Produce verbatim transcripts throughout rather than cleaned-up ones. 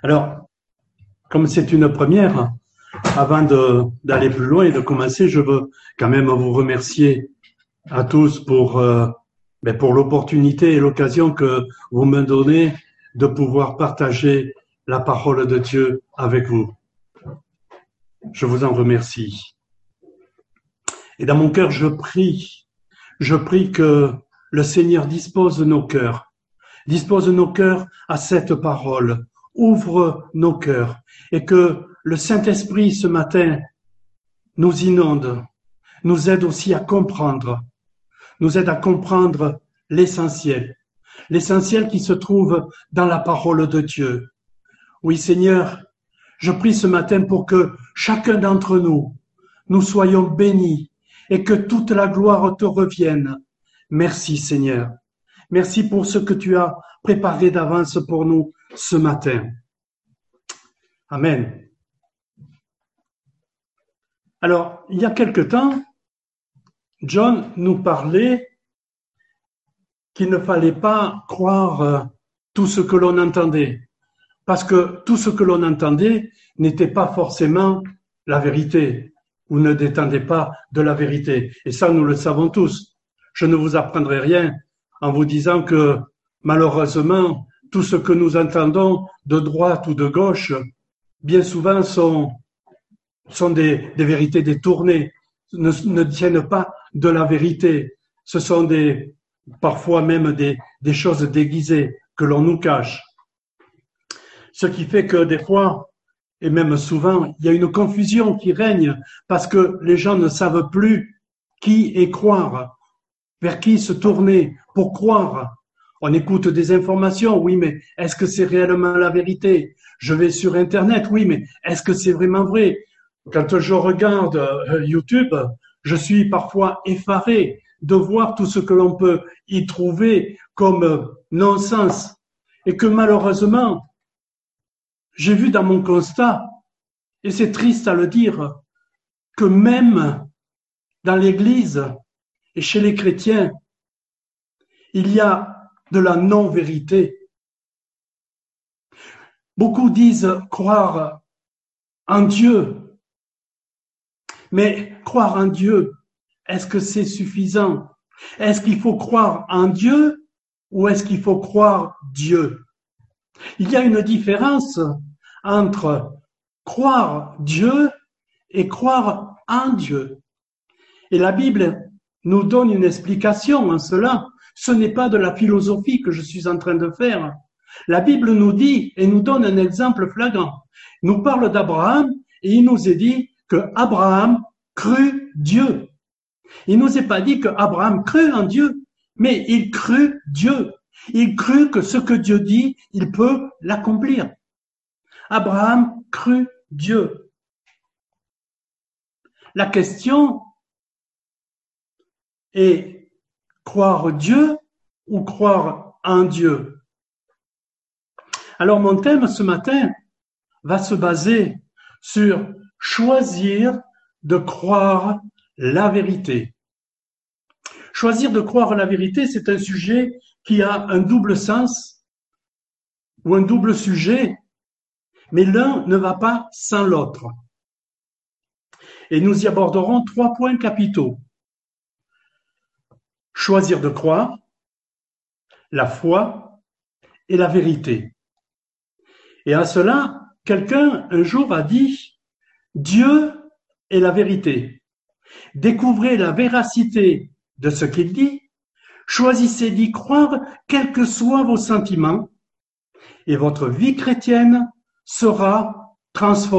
Alors, comme c'est une première, avant de, d'aller plus loin et de commencer, je veux quand même vous remercier à tous pour, euh, ben pour l'opportunité et l'occasion que vous me donnez de pouvoir partager la parole de Dieu avec vous. Je vous en remercie. Et dans mon cœur, je prie, je prie que le Seigneur dispose nos cœurs, dispose nos cœurs à cette parole, ouvre nos cœurs et que le Saint-Esprit ce matin nous inonde, nous aide aussi à comprendre, nous aide à comprendre l'essentiel, l'essentiel qui se trouve dans la parole de Dieu. Oui, Seigneur, je prie ce matin pour que chacun d'entre nous, nous soyons bénis et que toute la gloire te revienne. Merci, Seigneur. Merci pour ce que tu as préparé d'avance pour nous ce matin. Amen. Alors, il y a quelque temps, John nous parlait qu'il ne fallait pas croire tout ce que l'on entendait, parce que tout ce que l'on entendait n'était pas forcément la vérité, ou ne dépendait pas de la vérité. Et ça, nous le savons tous. Je ne vous apprendrai rien en vous disant que, malheureusement, tout ce que nous entendons de droite ou de gauche, bien souvent sont, sont des, des vérités détournées, ne, ne tiennent pas de la vérité. Ce sont des, parfois même des, des choses déguisées que l'on nous cache. Ce qui fait que des fois, et même souvent, il y a une confusion qui règne parce que les gens ne savent plus qui est croire, vers qui se tourner pour croire. On écoute des informations, oui, mais est-ce que c'est réellement la vérité? Je vais sur Internet, oui, mais est-ce que c'est vraiment vrai? Quand je regarde YouTube, je suis parfois effaré de voir tout ce que l'on peut y trouver comme non-sens et que malheureusement, j'ai vu dans mon constat, et c'est triste à le dire, que même dans l'Église et chez les chrétiens, il y a de la non-vérité. Beaucoup disent croire en Dieu, mais croire en Dieu, est-ce que c'est suffisant? Est-ce qu'il faut croire en Dieu ou est-ce qu'il faut croire Dieu? Il y a une différence entre croire Dieu et croire en Dieu. Et la Bible nous donne une explication en cela. Ce n'est pas de la philosophie que je suis en train de faire. La Bible nous dit et nous donne un exemple flagrant. Il nous parle d'Abraham et il nous est dit que Abraham crut Dieu. Il nous est pas dit que Abraham crut en Dieu, mais il crut Dieu. Il crut que ce que Dieu dit, il peut l'accomplir. Abraham crut Dieu. La question est croire Dieu ou croire en Dieu? Alors mon thème ce matin va se baser sur choisir de croire la vérité. Choisir de croire la vérité, c'est un sujet qui a un double sens ou un double sujet, mais l'un ne va pas sans l'autre. Et nous y aborderons trois points capitaux. Choisir de croire, la foi et la vérité. Et à cela, quelqu'un un jour a dit « Dieu est la vérité. Découvrez la véracité de ce qu'il dit, choisissez d'y croire quels que soient vos sentiments, et votre vie chrétienne sera transformée. »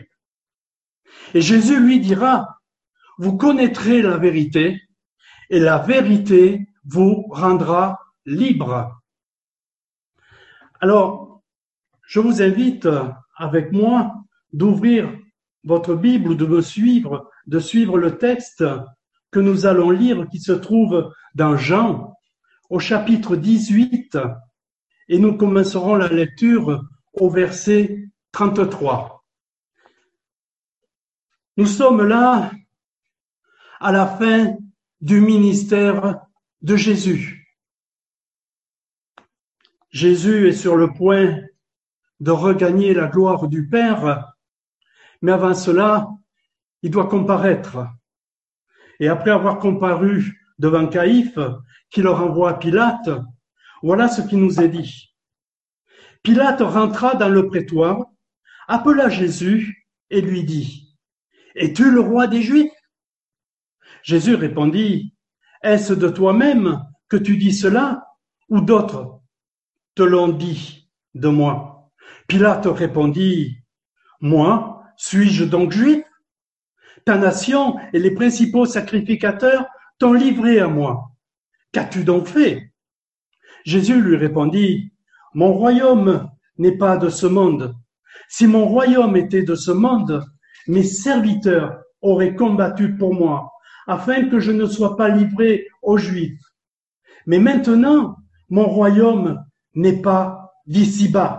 Et Jésus lui dira, vous connaîtrez la vérité, et la vérité vous rendra libre. Alors, je vous invite avec moi d'ouvrir votre Bible ou de me suivre, de suivre le texte que nous allons lire qui se trouve dans Jean au chapitre dix-huit et nous commencerons la lecture au verset trente-trois. Nous sommes là à la fin du ministère de Jésus. Jésus est sur le point de regagner la gloire du Père, mais avant cela, il doit comparaître. Et après avoir comparu devant Caïphe, qui le renvoie à Pilate, voilà ce qui nous est dit. Pilate rentra dans le prétoire, appela Jésus et lui dit, « Es-tu le roi des Juifs ?» Jésus répondit, « Est-ce de toi-même que tu dis cela, ou d'autres te l'ont dit de moi ?» Pilate répondit, « Moi, suis-je donc juif ? Ta nation et les principaux sacrificateurs t'ont livré à moi. Qu'as-tu donc fait ?» Jésus lui répondit, « Mon royaume n'est pas de ce monde. Si mon royaume était de ce monde, mes serviteurs auraient combattu pour moi, afin que je ne sois pas livré aux Juifs. Mais maintenant, mon royaume n'est pas d'ici-bas. »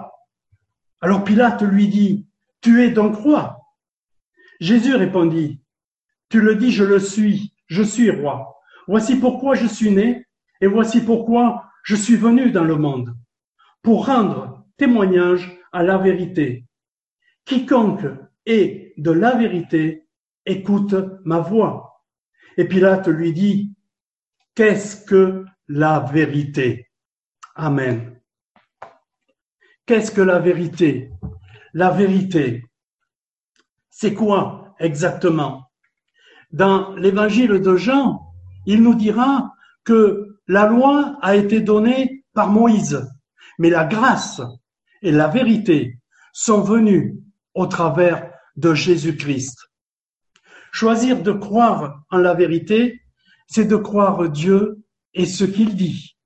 Alors Pilate lui dit, « Tu es donc roi ?» Jésus répondit, « Tu le dis, je le suis, je suis roi. Voici pourquoi je suis né, et voici pourquoi je suis venu dans le monde, pour rendre témoignage à la vérité. Quiconque est de la vérité, écoute ma voix. » Et Pilate lui dit, « Qu'est-ce que la vérité ?» Amen. Qu'est-ce que la vérité? La vérité, c'est quoi exactement? Dans l'évangile de Jean, il nous dira que la loi a été donnée par Moïse, mais la grâce et la vérité sont venues au travers de Jésus-Christ. Choisir de croire en la vérité, c'est de croire Dieu et ce qu'il dit.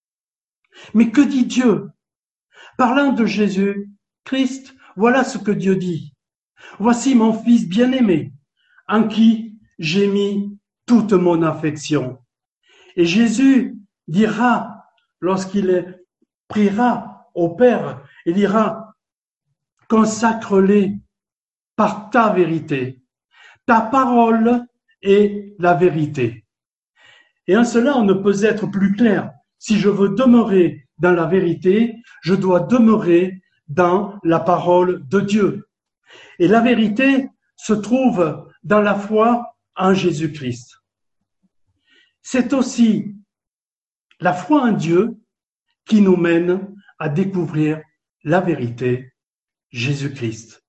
Mais que dit Dieu? Parlant de Jésus-Christ, voilà ce que Dieu dit. « Voici mon Fils bien-aimé, en qui j'ai mis toute mon affection. » Et Jésus dira, lorsqu'il priera au Père, il dira, « Consacre-les par ta vérité. Ta parole est la vérité. » Et en cela, on ne peut être plus clair. Si je veux demeurer dans la vérité, je dois demeurer dans la parole de Dieu. Et la vérité se trouve dans la foi en Jésus-Christ. C'est aussi la foi en Dieu qui nous mène à découvrir la vérité, Jésus-Christ.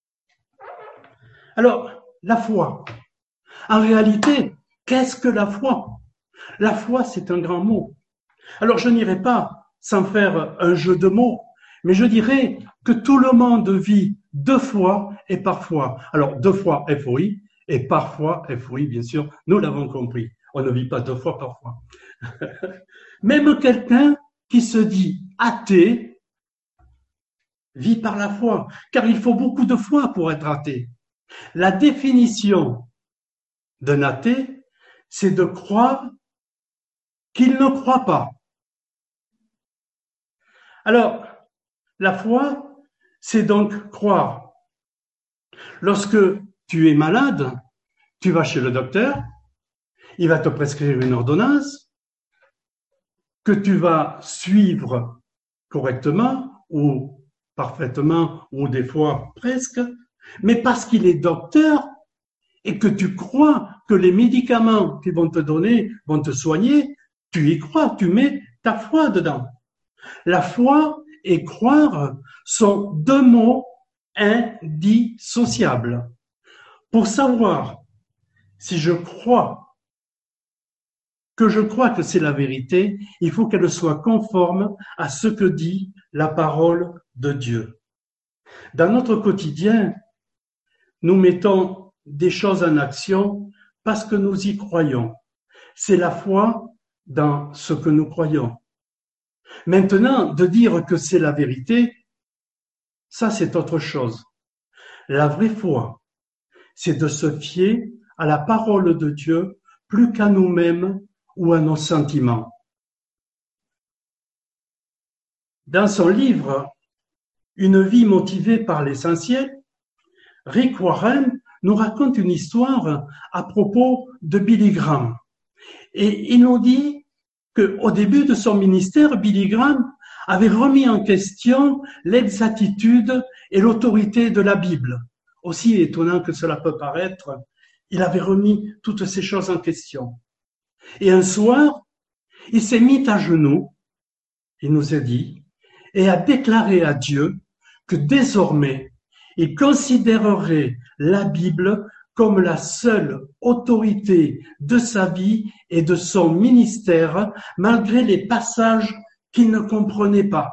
Alors, la foi. En réalité, qu'est-ce que la foi? La foi, c'est un grand mot. Alors, je n'irai pas sans faire un jeu de mots, mais je dirais que tout le monde vit deux fois et parfois. Alors, deux fois F O I et parfois F O I, bien sûr, nous l'avons compris. On ne vit pas deux fois parfois. Même quelqu'un qui se dit athée vit par la foi, car il faut beaucoup de foi pour être athée. La définition d'un athée, c'est de croire qu'il ne croit pas. Alors, la foi, c'est donc croire. Lorsque tu es malade, tu vas chez le docteur, il va te prescrire une ordonnance que tu vas suivre correctement ou parfaitement ou des fois presque, mais parce qu'il est docteur et que tu crois que les médicaments qu'ils vont te donner vont te soigner, tu y crois, tu mets ta foi dedans. La foi et croire sont deux mots indissociables. Pour savoir si je crois que je crois que c'est la vérité, il faut qu'elle soit conforme à ce que dit la parole de Dieu. Dans notre quotidien, nous mettons des choses en action parce que nous y croyons. C'est la foi dans ce que nous croyons. Maintenant, de dire que c'est la vérité, ça c'est autre chose. La vraie foi, c'est de se fier à la parole de Dieu plus qu'à nous-mêmes ou à nos sentiments. Dans son livre « Une vie motivée par l'essentiel », Rick Warren nous raconte une histoire à propos de Billy Graham. Et il nous dit qu'au début de son ministère, Billy Graham avait remis en question l'exactitude et l'autorité de la Bible. Aussi étonnant que cela peut paraître, il avait remis toutes ces choses en question. Et un soir, il s'est mis à genoux, il nous a dit, et a déclaré à Dieu que désormais, il considérerait la Bible comme la seule autorité de sa vie et de son ministère, malgré les passages qu'il ne comprenait pas.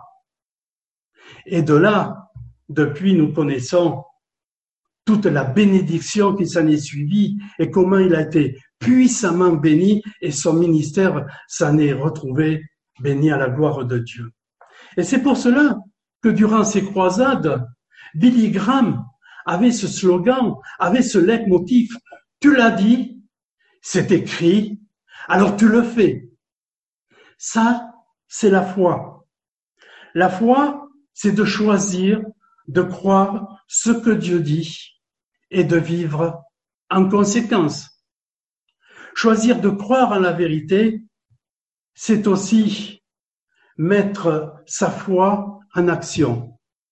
Et de là, depuis, nous connaissons toute la bénédiction qui s'en est suivie et comment il a été puissamment béni et son ministère s'en est retrouvé béni à la gloire de Dieu. Et c'est pour cela que durant ces croisades, Billy Graham avait ce slogan, avait ce leitmotiv. Tu l'as dit, c'est écrit, alors tu le fais. Ça, c'est la foi. La foi, c'est de choisir, de croire ce que Dieu dit et de vivre en conséquence. Choisir de croire en la vérité, c'est aussi mettre sa foi en action.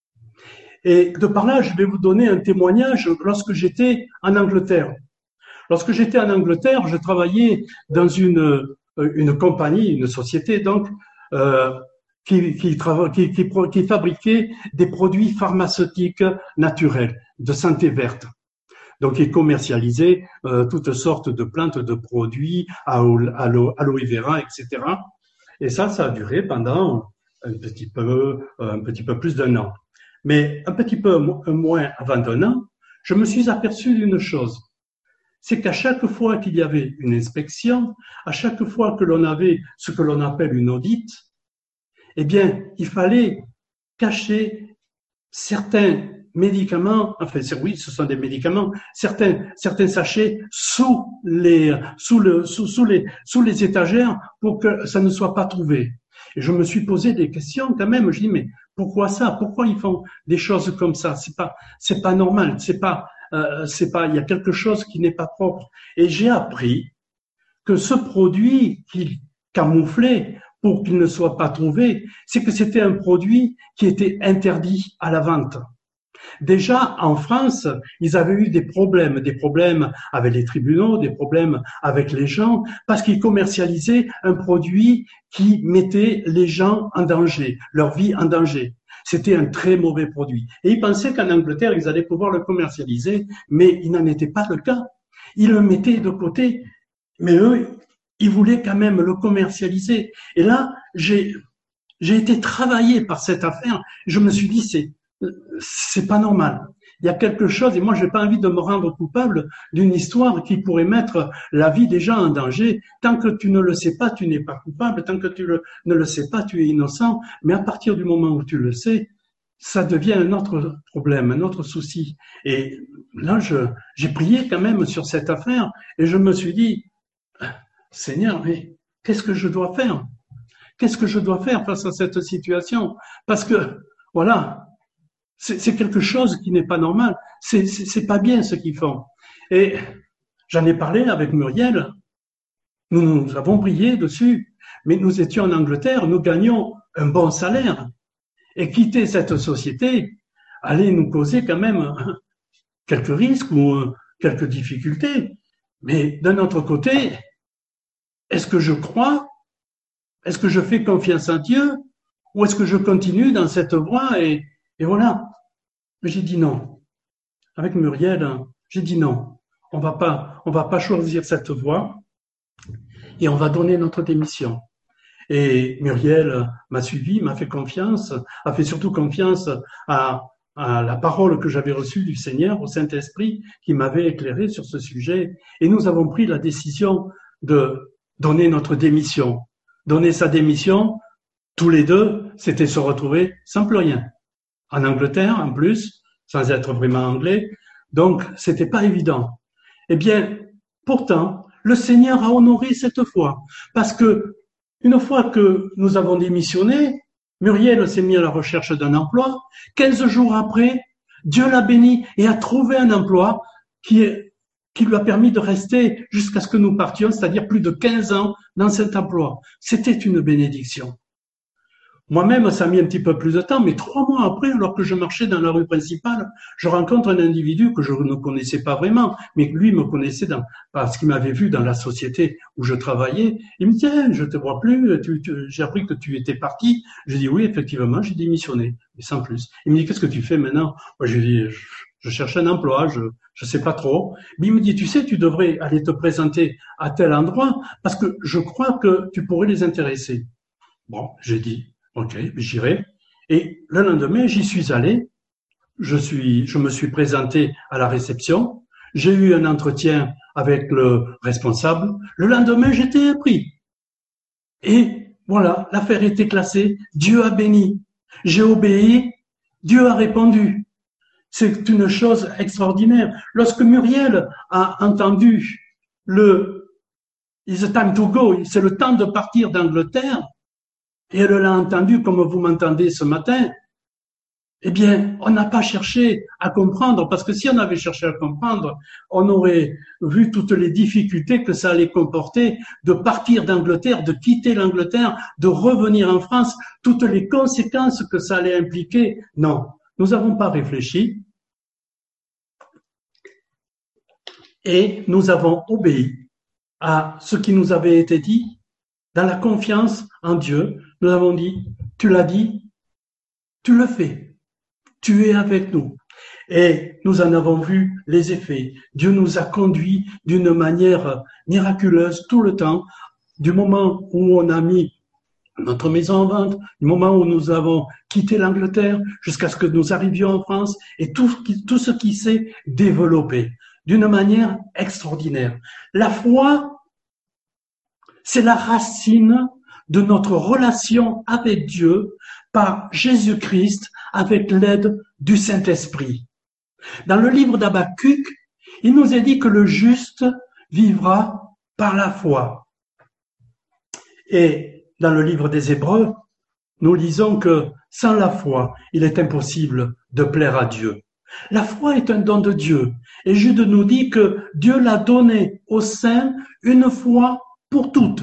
Et de par là, je vais vous donner un témoignage lorsque j'étais en Angleterre. Lorsque j'étais en Angleterre, je travaillais dans une, une compagnie, une société donc, euh, qui, qui, qui, qui, qui fabriquait des produits pharmaceutiques naturels, de santé verte. Donc, ils commercialisaient euh, toutes sortes de plantes, de produits, aloe, aloe vera, et cetera. Et ça, ça a duré pendant un petit peu, un petit peu plus d'un an. Mais un petit peu moins avant d'un an, je me suis aperçu d'une chose. C'est qu'à chaque fois qu'il y avait une inspection, à chaque fois que l'on avait ce que l'on appelle une audite, eh bien, il fallait cacher certains médicaments, enfin, oui, ce sont des médicaments, certains, certains sachets sous les, sous le, sous, sous les, sous les étagères pour que ça ne soit pas trouvé. Et je me suis posé des questions quand même. Je dis, mais pourquoi ça? Pourquoi ils font des choses comme ça? C'est pas, c'est pas normal. C'est pas, euh, c'est pas, il y a quelque chose qui n'est pas propre. Et j'ai appris que ce produit qu'ils camouflaient pour qu'il ne soit pas trouvé, c'est que c'était un produit qui était interdit à la vente. Déjà, en France, ils avaient eu des problèmes, des problèmes avec les tribunaux, des problèmes avec les gens, parce qu'ils commercialisaient un produit qui mettait les gens en danger, leur vie en danger. C'était un très mauvais produit. Et ils pensaient qu'en Angleterre, ils allaient pouvoir le commercialiser, mais il n'en était pas le cas. Ils le mettaient de côté, mais eux, ils voulaient quand même le commercialiser. Et là, j'ai, j'ai été travaillé par cette affaire. Je me suis dit, c'est c'est pas normal. Il y a quelque chose, et moi, j'ai pas envie de me rendre coupable d'une histoire qui pourrait mettre la vie des gens en danger. Tant que tu ne le sais pas, tu n'es pas coupable. Tant que tu le, ne le sais pas, tu es innocent. Mais à partir du moment où tu le sais, ça devient un autre problème, un autre souci. Et là, je, j'ai prié quand même sur cette affaire et je me suis dit, Seigneur, mais qu'est-ce que je dois faire? Qu'est-ce que je dois faire face à cette situation? Parce que, voilà, C'est, c'est quelque chose qui n'est pas normal. C'est, c'est, c'est pas bien ce qu'ils font. Et j'en ai parlé avec Muriel. Nous, nous avons prié dessus. Mais nous étions en Angleterre, nous gagnions un bon salaire. Et quitter cette société allait nous causer quand même quelques risques ou quelques difficultés. Mais d'un autre côté, est-ce que je crois? Est-ce que je fais confiance en Dieu? Ou est-ce que je continue dans cette voie et Et voilà. Mais j'ai dit non. Avec Muriel, j'ai dit non. On va pas, on va pas choisir cette voie et on va donner notre démission. Et Muriel m'a suivi, m'a fait confiance, a fait surtout confiance à, à la parole que j'avais reçue du Seigneur, au Saint-Esprit, qui m'avait éclairé sur ce sujet. Et nous avons pris la décision de donner notre démission. Donner sa démission, tous les deux, c'était se retrouver sans plus rien. En Angleterre, en plus, sans être vraiment anglais. Donc, c'était pas évident. Eh bien, pourtant, le Seigneur a honoré cette foi. Parce que, une fois que nous avons démissionné, Muriel s'est mis à la recherche d'un emploi. Quinze jours après, Dieu l'a béni et a trouvé un emploi qui, est, qui lui a permis de rester jusqu'à ce que nous partions, c'est-à-dire plus de quinze ans dans cet emploi. C'était une bénédiction. Moi-même, ça a mis un petit peu plus de temps, mais trois mois après, alors que je marchais dans la rue principale, je rencontre un individu que je ne connaissais pas vraiment, mais lui me connaissait dans, parce qu'il m'avait vu dans la société où je travaillais. Il me dit, eh, je te vois plus, tu, tu, j'ai appris que tu étais parti. Je dis, oui, effectivement, j'ai démissionné, mais sans plus. Il me dit, qu'est-ce que tu fais maintenant? Moi, je lui dis, je, je cherche un emploi, je je sais pas trop. Mais il me dit, tu sais, tu devrais aller te présenter à tel endroit, parce que je crois que tu pourrais les intéresser. Bon, j'ai dit, ok, j'irai. Et le lendemain, j'y suis allé. Je suis, je me suis présenté à la réception. J'ai eu un entretien avec le responsable. Le lendemain, j'étais pris. Et voilà, l'affaire était classée. Dieu a béni. J'ai obéi. Dieu a répondu. C'est une chose extraordinaire. Lorsque Muriel a entendu le It's time to go, c'est le temps de partir d'Angleterre, et elle l'a entendu comme vous m'entendez ce matin, eh bien, on n'a pas cherché à comprendre, parce que si on avait cherché à comprendre, on aurait vu toutes les difficultés que ça allait comporter de partir d'Angleterre, de quitter l'Angleterre, de revenir en France, toutes les conséquences que ça allait impliquer. Non, nous n'avons pas réfléchi et nous avons obéi à ce qui nous avait été dit dans la confiance en Dieu. Nous avons dit, tu l'as dit, tu le fais, tu es avec nous. Et nous en avons vu les effets. Dieu nous a conduits d'une manière miraculeuse tout le temps, du moment où on a mis notre maison en vente, du moment où nous avons quitté l'Angleterre jusqu'à ce que nous arrivions en France, et tout, tout ce qui s'est développé d'une manière extraordinaire. La foi, c'est la racine de notre relation avec Dieu par Jésus-Christ avec l'aide du Saint-Esprit. Dans le livre d'Habakkuk, il nous est dit que le juste vivra par la foi. Et dans le livre des Hébreux, nous lisons que sans la foi, il est impossible de plaire à Dieu. La foi est un don de Dieu. Et Jude nous dit que Dieu l'a donné aux saints une fois pour toutes.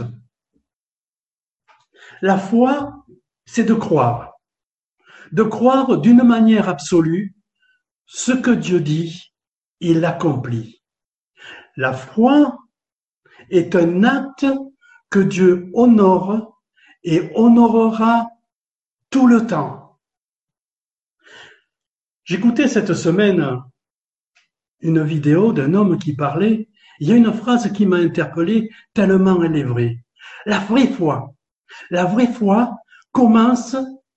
La foi, c'est de croire. De croire d'une manière absolue ce que Dieu dit, il l'accomplit. La foi est un acte que Dieu honore et honorera tout le temps. J'écoutais cette semaine une vidéo d'un homme qui parlait. Il y a une phrase qui m'a interpellé tellement elle est vraie. La vraie foi, la vraie foi commence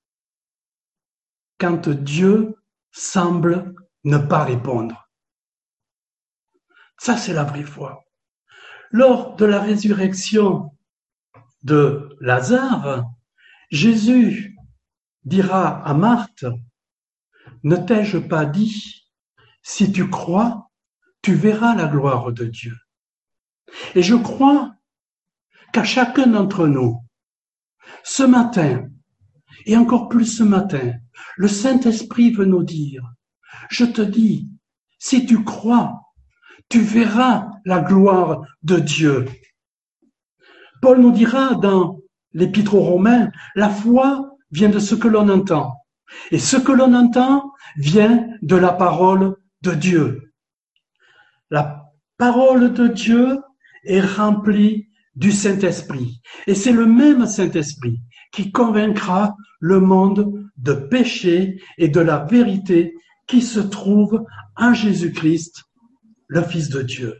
quand Dieu semble ne pas répondre. Ça, c'est la vraie foi. Lors de la résurrection de Lazare, Jésus dira à Marthe, « Ne t'ai-je pas dit, si tu crois, tu verras la gloire de Dieu. » Et je crois qu'à chacun d'entre nous, ce matin, et encore plus ce matin, le Saint-Esprit veut nous dire, « Je te dis, si tu crois, tu verras la gloire de Dieu. » Paul nous dira dans l'Épître aux Romains, la foi vient de ce que l'on entend. Et ce que l'on entend vient de la parole de Dieu. La parole de Dieu est remplie du Saint-Esprit. Et c'est le même Saint-Esprit qui convaincra le monde de péché et de la vérité qui se trouve en Jésus-Christ, le Fils de Dieu.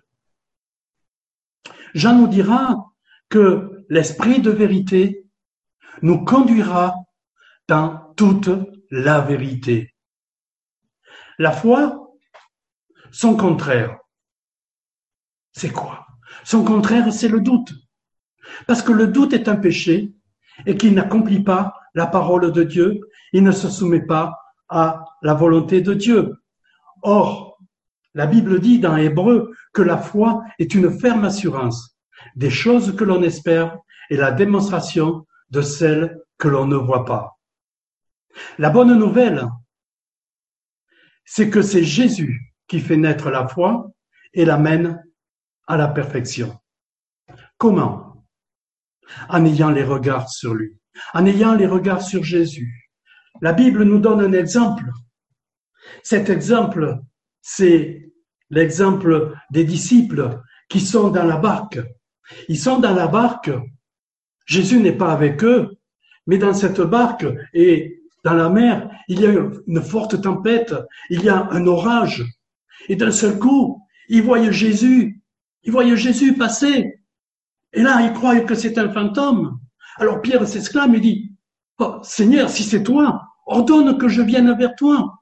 Jean nous dira que l'Esprit de vérité nous conduira dans toute la vérité. La foi, son contraire, c'est quoi? Son contraire, c'est le doute. Parce que le doute est un péché et qu'il n'accomplit pas la parole de Dieu, il ne se soumet pas à la volonté de Dieu. Or, la Bible dit dans Hébreux que la foi est une ferme assurance des choses que l'on espère et la démonstration de celles que l'on ne voit pas. La bonne nouvelle, c'est que c'est Jésus qui fait naître la foi et l'amène à la perfection. Comment? En ayant les regards sur lui. en ayant les regards sur Jésus. La Bible nous donne un exemple. Cet exemple, c'est l'exemple des disciples qui sont dans la barque. Ils sont dans la barque. Jésus n'est pas avec eux, mais dans cette barque et dans la mer, il y a une forte tempête, il y a un orage. Et d'un seul coup, ils voient Jésus, ils voient Jésus passer. Et là, ils croient que c'est un fantôme. Alors Pierre s'exclame et dit, oh, Seigneur, si c'est toi, ordonne que je vienne vers toi.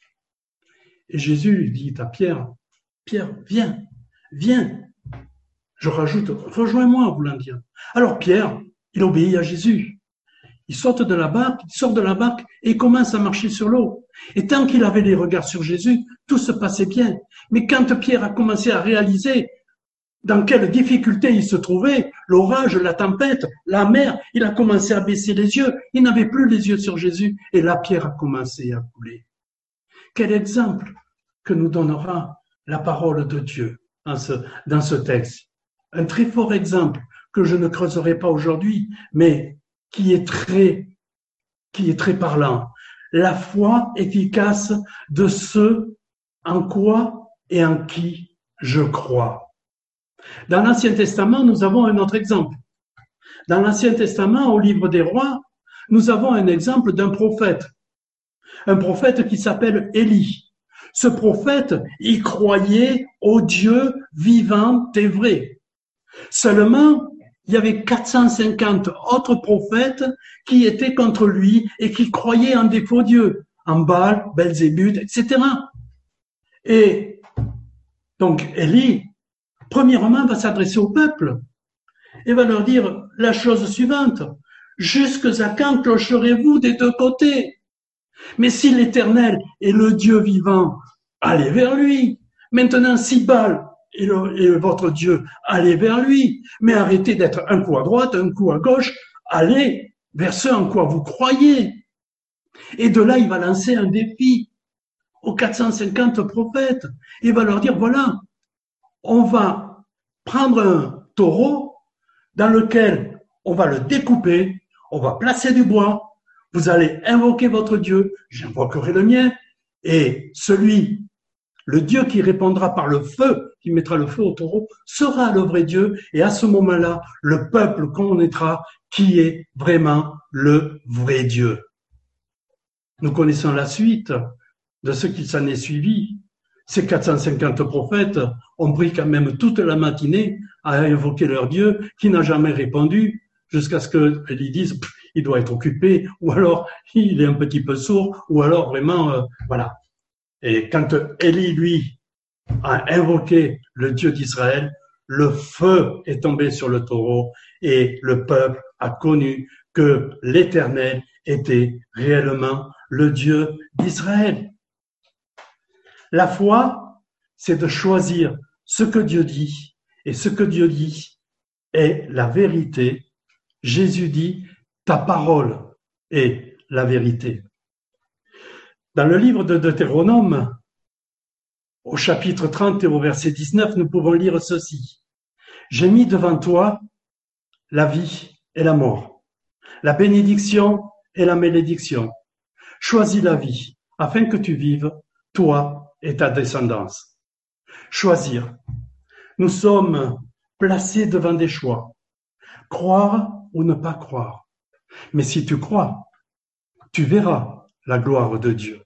Et Jésus dit à Pierre, Pierre, viens, viens. Je rajoute, rejoins-moi, voulant dire. Alors Pierre, il obéit à Jésus. Il saute de la barque, il sort de la barque et il commence à marcher sur l'eau. Et tant qu'il avait les regards sur Jésus, tout se passait bien. Mais quand Pierre a commencé à réaliser dans quelle difficulté il se trouvait, l'orage, la tempête, la mer, il a commencé à baisser les yeux. Il n'avait plus les yeux sur Jésus. Et là, Pierre a commencé à couler. Quel exemple que nous donnera la parole de Dieu dans ce, dans ce texte. Un très fort exemple que je ne creuserai pas aujourd'hui, mais qui est très, qui est très parlant. La foi efficace de ceux en quoi et en qui je crois. Dans l'Ancien Testament, nous avons un autre exemple. Dans l'Ancien Testament, au livre des Rois, nous avons un exemple d'un prophète. Un prophète qui s'appelle Élie. Ce prophète, il croyait au Dieu vivant et vrai. Seulement, il y avait quatre cent cinquante autres prophètes qui étaient contre lui et qui croyaient en des faux dieux, en Baal, Belzébuth, et cetera. Et donc, Élie, premièrement, va s'adresser au peuple et va leur dire la chose suivante. Jusqu'à quand clocherez-vous des deux côtés? Mais si l'Éternel est le Dieu vivant, allez vers lui. Maintenant, si Baal est, le, est votre Dieu, allez vers lui. Mais arrêtez d'être un coup à droite, un coup à gauche, allez vers ce en quoi vous croyez. Et de là, il va lancer un défi aux quatre cent cinquante prophètes. Il va leur dire, voilà, on va prendre un taureau dans lequel on va le découper, on va placer du bois, vous allez invoquer votre Dieu, j'invoquerai le mien, et celui, le Dieu qui répondra par le feu, qui mettra le feu au taureau, sera le vrai Dieu, et à ce moment-là, le peuple connaîtra qui est vraiment le vrai Dieu. Nous connaissons la suite de ce qui s'en est suivi. Ces quatre cent cinquante prophètes ont pris quand même toute la matinée à invoquer leur Dieu qui n'a jamais répondu jusqu'à ce qu'ils disent il doit être occupé ou alors il est un petit peu sourd ou alors vraiment euh, voilà. Et quand Élie lui a invoqué le Dieu d'Israël, le feu est tombé sur le taureau et le peuple a connu que l'Éternel était réellement le Dieu d'Israël. La foi, c'est de choisir ce que Dieu dit, et ce que Dieu dit est la vérité. Jésus dit, ta parole est la vérité. Dans le livre de Deutéronome, au chapitre trente et au verset dix-neuf, nous pouvons lire ceci. J'ai mis devant toi la vie et la mort, la bénédiction et la malédiction. Choisis la vie, afin que tu vives, toi et ta descendance. Choisir. Nous sommes placés devant des choix. Croire ou ne pas croire. Mais si tu crois, tu verras la gloire de Dieu.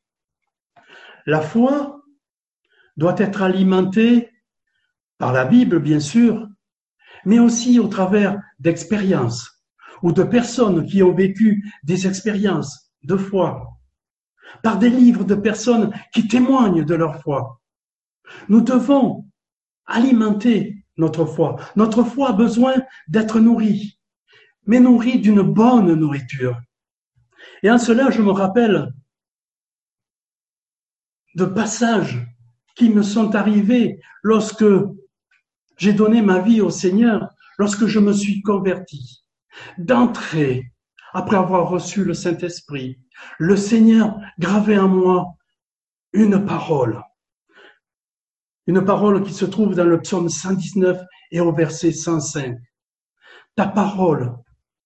La foi doit être alimentée par la Bible, bien sûr, mais aussi au travers d'expériences ou de personnes qui ont vécu des expériences de foi, par des livres de personnes qui témoignent de leur foi. Nous devons alimenter notre foi. Notre foi a besoin d'être nourrie, mais nourrie d'une bonne nourriture. Et en cela, je me rappelle de passages qui me sont arrivés lorsque j'ai donné ma vie au Seigneur, lorsque je me suis converti. D'entrée, après avoir reçu le Saint-Esprit, le Seigneur gravait en moi une parole. Une parole qui se trouve dans le psaume cent dix-neuf et au verset cent cinq. Ta parole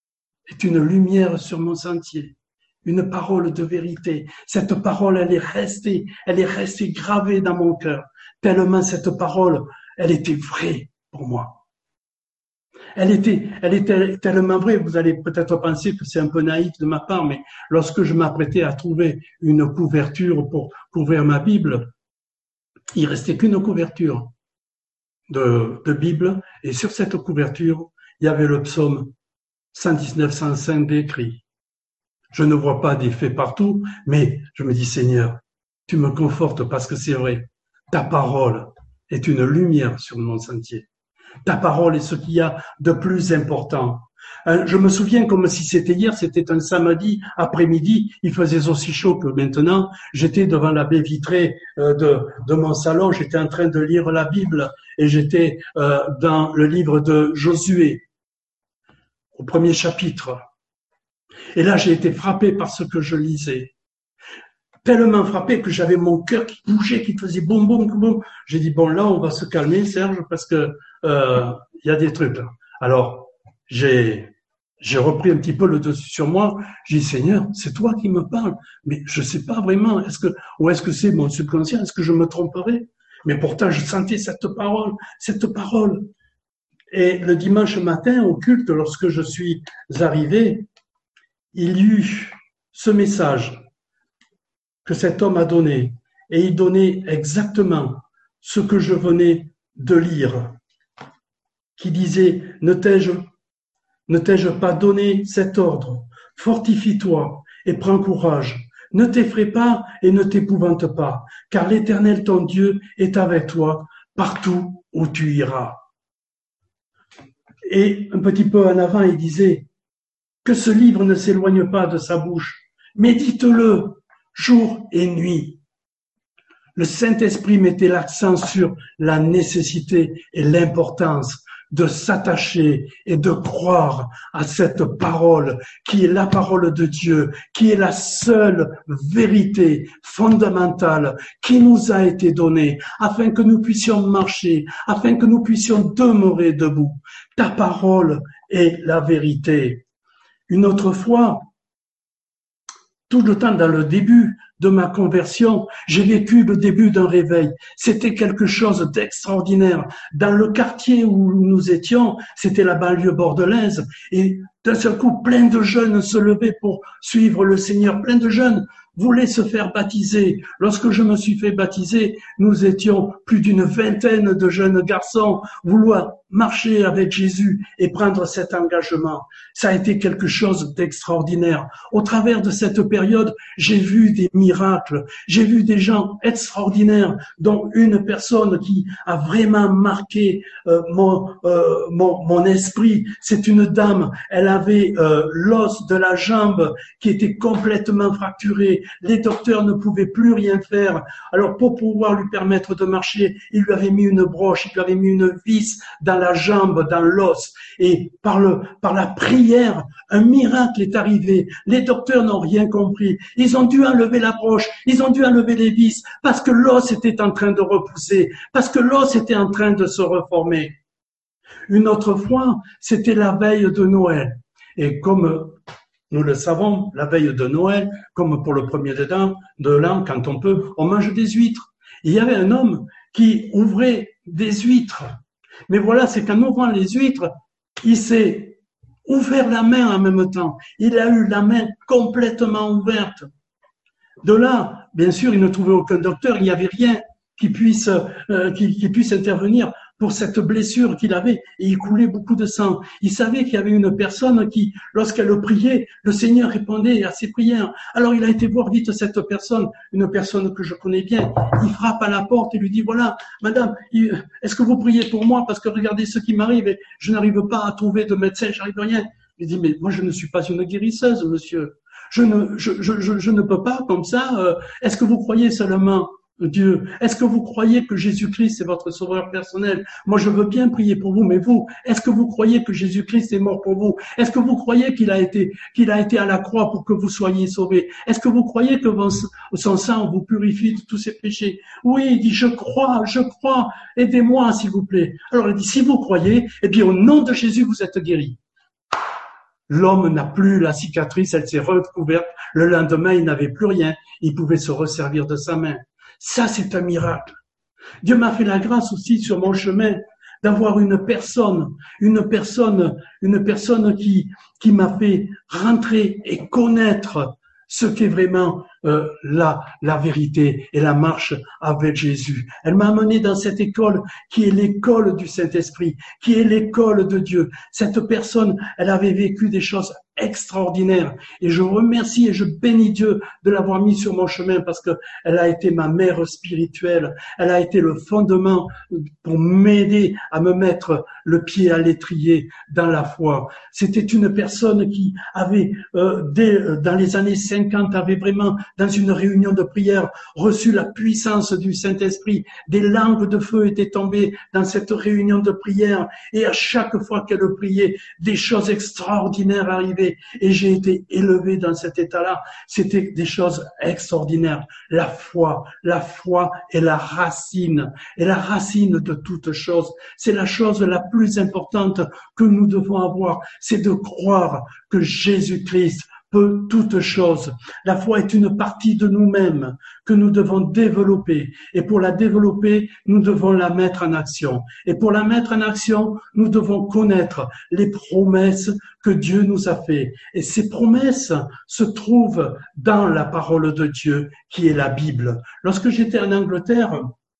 est une lumière sur mon sentier, une parole de vérité. Cette parole, elle est restée, elle est restée gravée dans mon cœur, tellement cette parole, elle était vraie pour moi. Elle était, elle était tellement vraie, vous allez peut-être penser que c'est un peu naïf de ma part, mais lorsque je m'apprêtais à trouver une couverture pour couvrir ma Bible, il restait qu'une couverture de, de Bible, et sur cette couverture, il y avait le psaume cent dix-neuf, cent cinq décrit. Je ne vois pas d'effet partout, mais je me dis, Seigneur, tu me confortes parce que c'est vrai. Ta parole est une lumière sur mon sentier. Ta parole est ce qu'il y a de plus important. Je me souviens comme si c'était hier, c'était un samedi après-midi, il faisait aussi chaud que maintenant. J'étais devant la baie vitrée de, de mon salon, j'étais en train de lire la Bible et j'étais dans le livre de Josué, au premier chapitre. Et là, j'ai été frappé par ce que je lisais. Tellement frappé que j'avais mon cœur qui bougeait, qui faisait boum, boum, boum. J'ai dit, bon, là, on va se calmer, Serge, parce que euh, y a des trucs. Alors, j'ai j'ai repris un petit peu le dessus sur moi. J'ai dit, Seigneur, c'est toi qui me parles. Mais je sais pas vraiment, est-ce que, ou est-ce que c'est mon subconscient, est-ce que je me tromperai? Mais pourtant, je sentais cette parole, cette parole. Et le dimanche matin, au culte, lorsque je suis arrivé, il y eut ce message que cet homme a donné, et il donnait exactement ce que je venais de lire, qui disait, ne t'ai-je, ne t'ai-je pas donné cet ordre, fortifie-toi et prends courage, ne t'effraie pas et ne t'épouvante pas, car l'Éternel ton Dieu est avec toi partout où tu iras. Et un petit peu en avant, il disait, que ce livre ne s'éloigne pas de sa bouche, médite-le jour et nuit. Le Saint-Esprit mettait l'accent sur la nécessité et l'importance de s'attacher et de croire à cette parole qui est la parole de Dieu, qui est la seule vérité fondamentale qui nous a été donnée afin que nous puissions marcher, afin que nous puissions demeurer debout. Ta parole est la vérité. Une autre fois, tout le temps dans le début de ma conversion, j'ai vécu le début d'un réveil. C'était quelque chose d'extraordinaire. Dans le quartier où nous étions, c'était la banlieue bordelaise, et d'un seul coup, plein de jeunes se levaient pour suivre le Seigneur. Plein de jeunes voulaient se faire baptiser. Lorsque je me suis fait baptiser, nous étions plus d'une vingtaine de jeunes garçons vouloir marcher avec Jésus et prendre cet engagement. Ça a été quelque chose d'extraordinaire. Au travers de cette période, j'ai vu des miracles, j'ai vu des gens extraordinaires, dont une personne qui a vraiment marqué euh, mon, euh, mon, mon esprit. C'est une dame, elle avait euh, l'os de la jambe qui était complètement fracturé. Les docteurs ne pouvaient plus rien faire. Alors pour pouvoir lui permettre de marcher, ils lui avaient mis une broche, ils lui avaient mis une vis dans la jambe, dans l'os. Et par le, par la prière, un miracle est arrivé. Les docteurs n'ont rien compris. Ils ont dû enlever la broche, ils ont dû enlever les vis, parce que l'os était en train de repousser, parce que l'os était en train de se reformer. Une autre fois, c'était la veille de Noël. Et comme nous le savons, la veille de Noël, comme pour le premier de l'an, quand on peut, on mange des huîtres. Et il y avait un homme qui ouvrait des huîtres. Mais voilà, c'est qu'en ouvrant les huîtres, il s'est ouvert la main en même temps. Il a eu la main complètement ouverte. De là, bien sûr, il ne trouvait aucun docteur, il n'y avait rien qui puisse, euh, qui, qui puisse intervenir pour cette blessure qu'il avait, et il coulait beaucoup de sang. Il savait qu'il y avait une personne qui, lorsqu'elle priait, le Seigneur répondait à ses prières. Alors il a été voir vite cette personne, une personne que je connais bien. Il frappe à la porte et lui dit, voilà, madame, est-ce que vous priez pour moi? Parce que regardez ce qui m'arrive, et je n'arrive pas à trouver de médecin, j'arrive à rien. Il dit, mais moi je ne suis pas une guérisseuse, monsieur. Je ne, je, je, je, je ne peux pas comme ça. Euh, est-ce que vous croyez seulement Dieu? Est-ce que vous croyez que Jésus-Christ est votre sauveur personnel? Moi, je veux bien prier pour vous, mais vous, est-ce que vous croyez que Jésus-Christ est mort pour vous? Est-ce que vous croyez qu'il a été, qu'il a été à la croix pour que vous soyez sauvés? Est-ce que vous croyez que son sang vous purifie de tous ses péchés? Oui, il dit, je crois, je crois, aidez-moi, s'il vous plaît. Alors, il dit, si vous croyez, eh bien, au nom de Jésus, vous êtes guéris. l'homme n'a plus la cicatrice, elle s'est recouverte. Le lendemain, il n'avait plus rien. Il pouvait se resservir de sa main. Ça, c'est un miracle. Dieu m'a fait la grâce aussi sur mon chemin d'avoir une personne, une personne, une personne qui, qui m'a fait rentrer et connaître ce qu'est vraiment euh, la, la vérité et la marche avec Jésus. Elle m'a amené dans cette école qui est l'école du Saint-Esprit, qui est l'école de Dieu. Cette personne, elle avait vécu des choses extraordinaires et je remercie et je bénis Dieu de l'avoir mis sur mon chemin parce que elle a été ma mère spirituelle. Elle a été le fondement pour m'aider à me mettre le pied à l'étrier dans la foi. C'était une personne qui avait, euh, dès, dans les années cinquante, avait vraiment, dans une réunion de prière, reçu la puissance du Saint-Esprit. Des langues de feu étaient tombées dans cette réunion de prière et à chaque fois qu'elle priait, des choses extraordinaires arrivaient et j'ai été élevé dans cet état-là. C'était des choses extraordinaires. La foi, la foi est la racine, est la racine de toute chose. C'est la chose la plus importante que nous devons avoir, c'est de croire que Jésus-Christ peut toutes choses. La foi est une partie de nous-mêmes que nous devons développer. Et pour la développer, nous devons la mettre en action. Et pour la mettre en action, nous devons connaître les promesses que Dieu nous a faites. Et ces promesses se trouvent dans la parole de Dieu, qui est la Bible. Lorsque j'étais en Angleterre,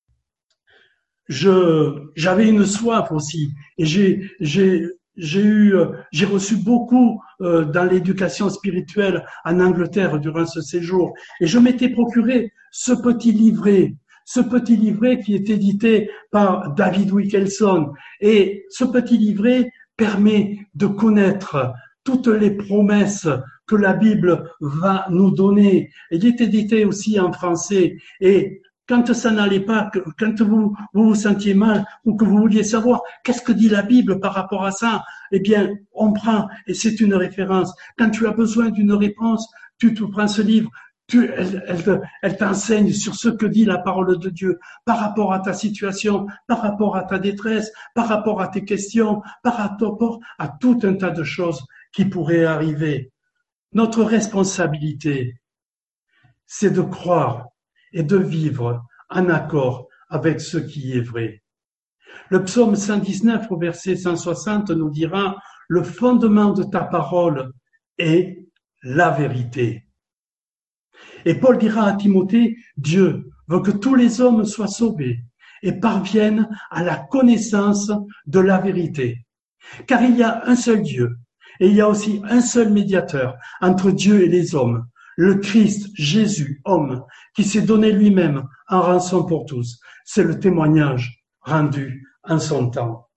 je, j'avais une soif aussi. Et j'ai, j'ai, J'ai eu, j'ai reçu beaucoup euh, dans l'éducation spirituelle en Angleterre durant ce séjour, et je m'étais procuré ce petit livret, ce petit livret qui est édité par David Wilkerson, et ce petit livret permet de connaître toutes les promesses que la Bible va nous donner. Il est édité aussi en français, et quand ça n'allait pas, quand vous, vous vous sentiez mal ou que vous vouliez savoir qu'est-ce que dit la Bible par rapport à ça, eh bien, on prend, et c'est une référence. Quand tu as besoin d'une réponse, tu te prends ce livre, tu, elle, elle, elle t'enseigne sur ce que dit la parole de Dieu par rapport à ta situation, par rapport à ta détresse, par rapport à tes questions, par rapport à tout un tas de choses qui pourraient arriver. Notre responsabilité, c'est de croire et de vivre en accord avec ce qui est vrai. Le psaume cent dix-neuf au verset cent soixante nous dira « Le fondement de ta parole est la vérité ». Et Paul dira à Timothée « Dieu veut que tous les hommes soient sauvés et parviennent à la connaissance de la vérité. Car il y a un seul Dieu et il y a aussi un seul médiateur entre Dieu et les hommes, le Christ, Jésus, homme, qui s'est donné lui-même en rançon pour tous. C'est le témoignage rendu en son temps.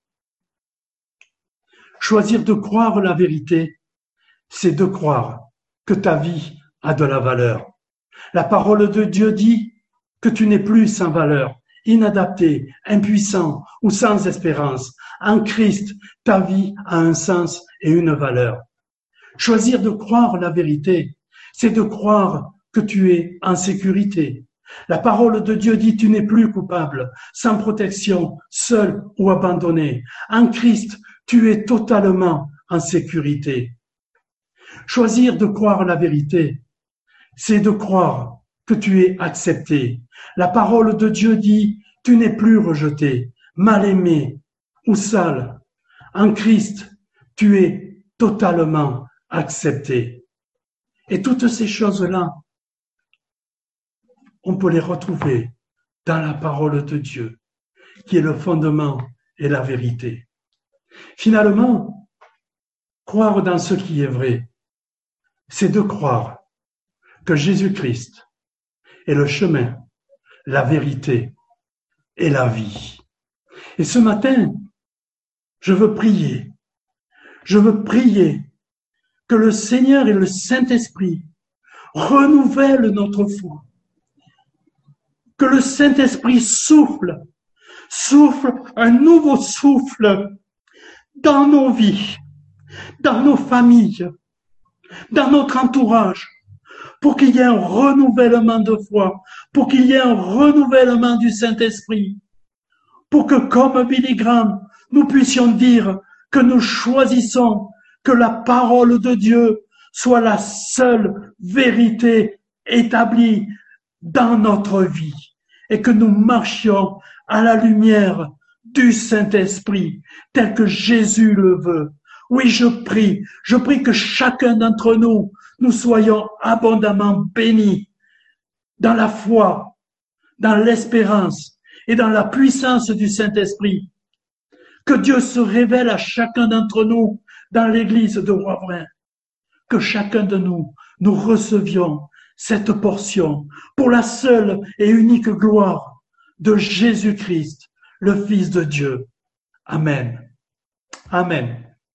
Choisir de croire la vérité, c'est de croire que ta vie a de la valeur. La parole de Dieu dit que tu n'es plus sans valeur, inadapté, impuissant ou sans espérance. En Christ, ta vie a un sens et une valeur. Choisir de croire la vérité, c'est de croire que tu es en sécurité. La parole de Dieu dit tu n'es plus coupable, sans protection, seul ou abandonné. En Christ, tu es totalement en sécurité. Choisir de croire la vérité, c'est de croire que tu es accepté. La parole de Dieu dit tu n'es plus rejeté, mal aimé ou sale. En Christ, tu es totalement accepté. Et toutes ces choses-là, on peut les retrouver dans la parole de Dieu, qui est le fondement et la vérité. Finalement, croire dans ce qui est vrai, c'est de croire que Jésus-Christ est le chemin, la vérité et la vie. Et ce matin, je veux prier, je veux prier que le Seigneur et le Saint-Esprit renouvellent notre foi. Que le Saint-Esprit souffle, souffle un nouveau souffle dans nos vies, dans nos familles, dans notre entourage, pour qu'il y ait un renouvellement de foi, pour qu'il y ait un renouvellement du Saint-Esprit, pour que, comme Billy Graham, nous puissions dire que nous choisissons que la parole de Dieu soit la seule vérité établie dans notre vie et que nous marchions à la lumière du Saint-Esprit tel que Jésus le veut. Oui, je prie, je prie que chacun d'entre nous, nous soyons abondamment bénis dans la foi, dans l'espérance et dans la puissance du Saint-Esprit. Que Dieu se révèle à chacun d'entre nous dans l'église de Wavrin. Que chacun de nous, nous recevions cette portion pour la seule et unique gloire de Jésus-Christ, le Fils de Dieu. Amen. Amen.